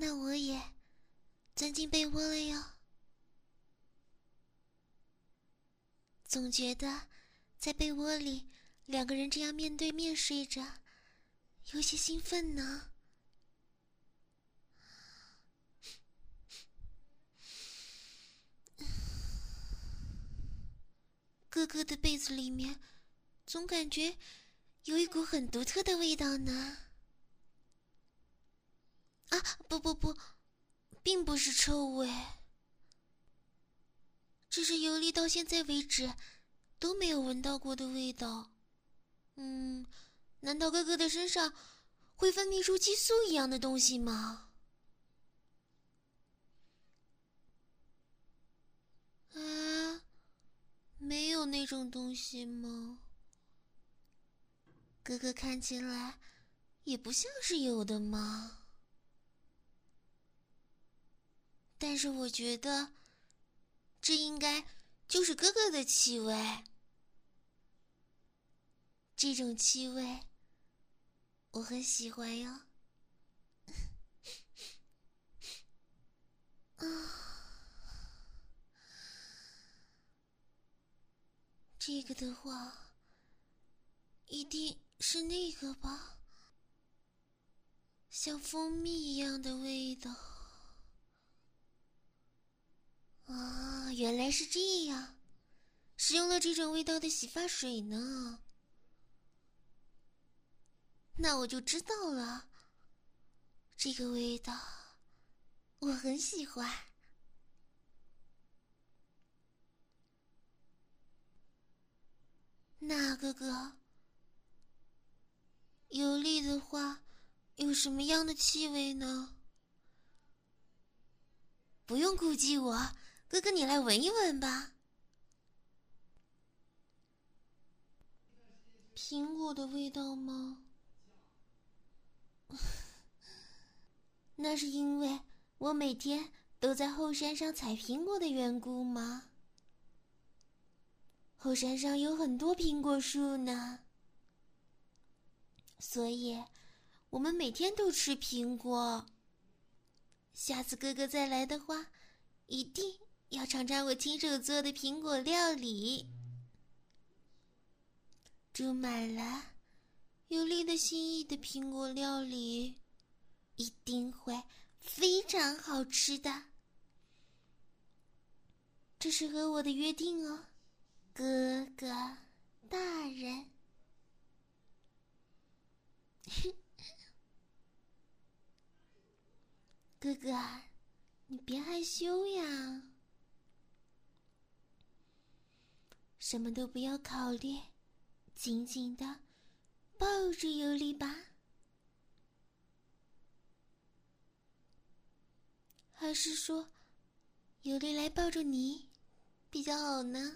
那我也钻进被窝了哟。总觉得在被窝里两个人这样面对面睡着，有些兴奋呢。哥哥的被子里面总感觉有一股很独特的味道呢。啊，不，并不是臭味，这是尤里到现在为止都没有闻到过的味道。难道哥哥的身上会分泌出激素一样的东西吗？啊，没有那种东西吗？哥哥看起来也不像是有的嘛。但是我觉得这应该就是哥哥的气味。这种气味我很喜欢哟。这个的话一定是那个吧，像蜂蜜一样的味道。啊，原来是这样，使用了这种味道的洗发水呢。那我就知道了，这个味道我很喜欢。那哥哥，尤利的话有什么样的气味呢？不用顾忌我，哥哥你来闻一闻吧。苹果的味道吗？那是因为我每天都在后山上采苹果的缘故吗？后山上有很多苹果树呢，所以我们每天都吃苹果。下次哥哥再来的话，一定要尝尝我亲手做的苹果料理。煮满了有力的心意的苹果料理，一定会非常好吃的。这是和我的约定哦，哥哥大人。哥哥，你别害羞呀，什么都不要考虑，紧紧的抱着尤里吧。还是说尤里来抱着你比较好呢？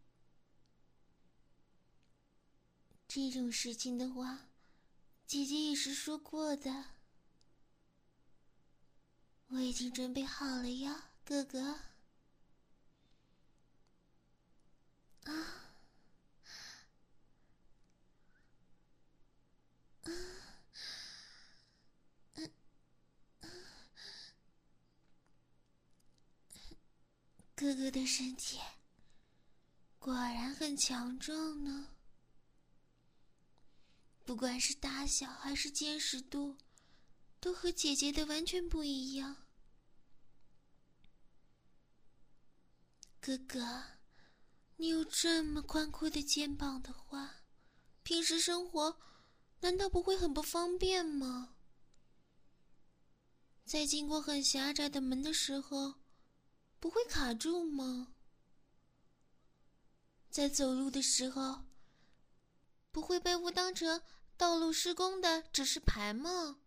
这种事情的话，姐姐也是说过的。我已经准备好了呀，哥哥。啊，哥哥的身体果然很强壮呢，不管是大小还是坚实度，都和姐姐的完全不一样。哥哥，你有这么宽阔的肩膀的话，平时生活难道不会很不方便吗？在经过很狭窄的门的时候，不会卡住吗？在走路的时候，不会被误当成道路施工的指示牌吗？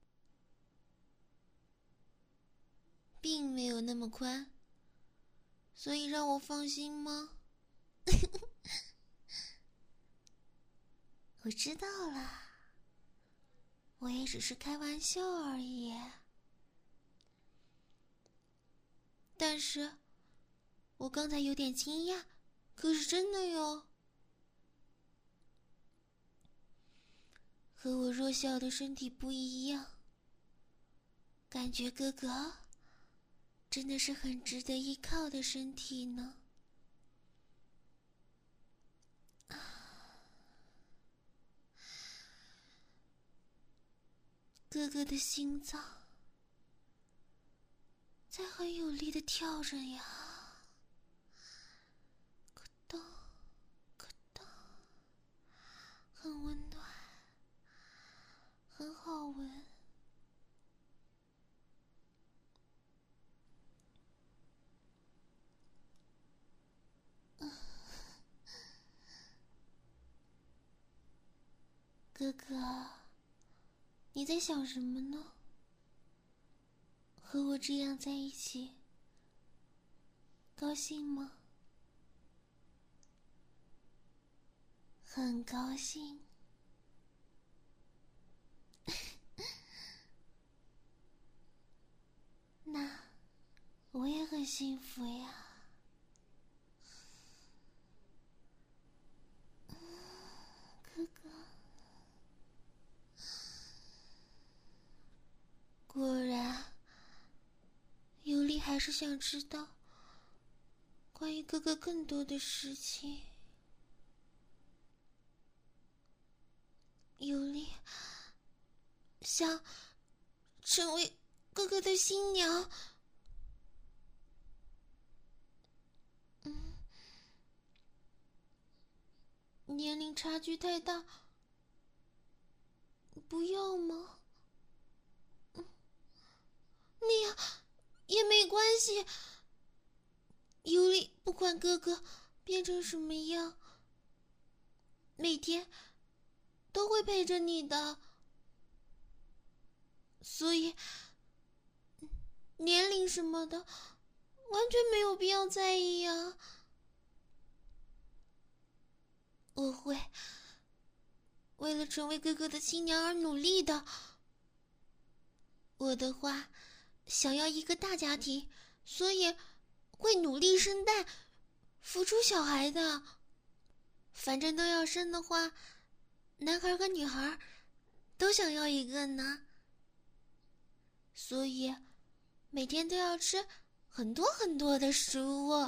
并没有那么宽，所以让我放心吗？我知道了，我也只是开玩笑而已。但是我刚才有点惊讶，可是真的哟。和我弱小的身体不一样， 感觉哥哥真的是很值得依靠的身体呢。哥哥的心脏在很有力的跳着呀，咯噔咯噔，很温暖，很好闻。哥哥，你在想什么呢？和我这样在一起，高兴吗？很高兴。那我也很幸福呀。哥哥，果然尤里还是想知道关于哥哥更多的事情。尤里想成为哥哥的新娘。年龄差距太大，不要吗？那样也没关系。尤里不管哥哥变成什么样，每天都会陪着你的，所以年龄什么的完全没有必要在意啊。我会为了成为哥哥的新娘而努力的。我的话，想要一个大家庭，所以会努力生蛋，孵出小孩的。反正都要生的话，男孩和女孩都想要一个呢。所以每天都要吃很多很多的食物。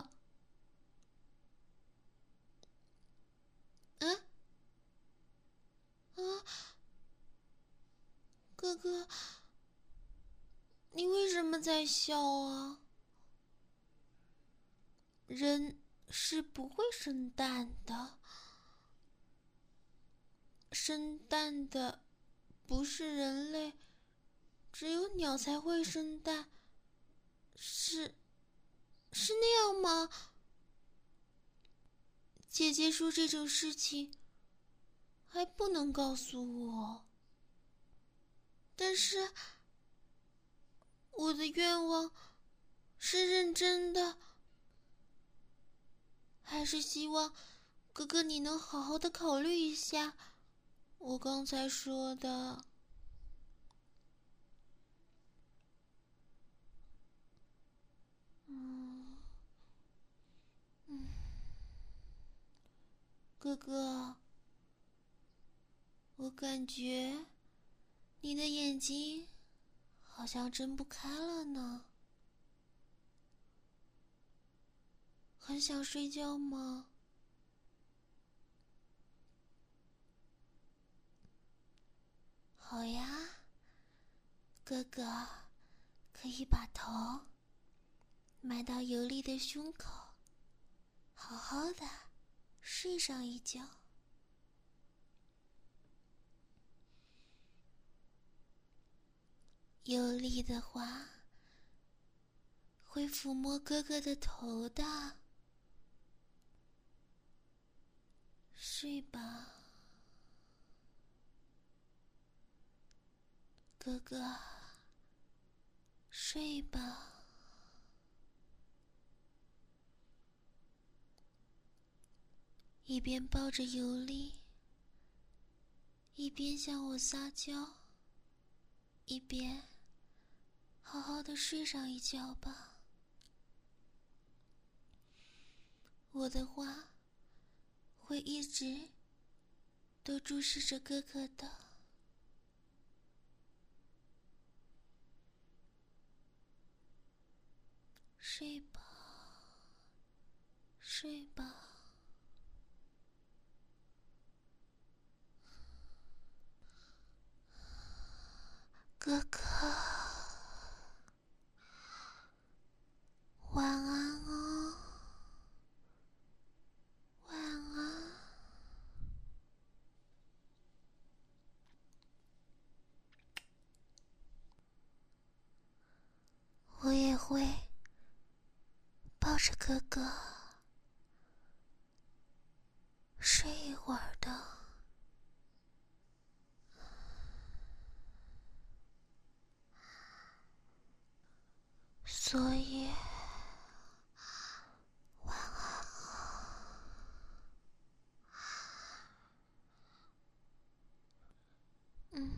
哥哥，你为什么在笑啊？人是不会生蛋的，生蛋的不是人类，只有鸟才会生蛋。是那样吗？姐姐说这种事情还不能告诉我，但是我的愿望是认真的，还是希望哥哥你能好好的考虑一下我刚才说的。哥哥，我感觉你的眼睛好像睁不开了呢。很想睡觉吗？好呀，哥哥可以把头埋到尤里的胸口，好好的睡上一觉。尤里的话会抚摸哥哥的头的，睡吧，哥哥，睡吧。一边抱着尤里，一边向我撒娇，一边好好的睡上一觉吧。我的话会一直都注视着哥哥的。 睡吧，睡吧，哥哥，晚安哦，晚安。我也会抱着哥哥睡一会儿的。所以，晚安。嗯。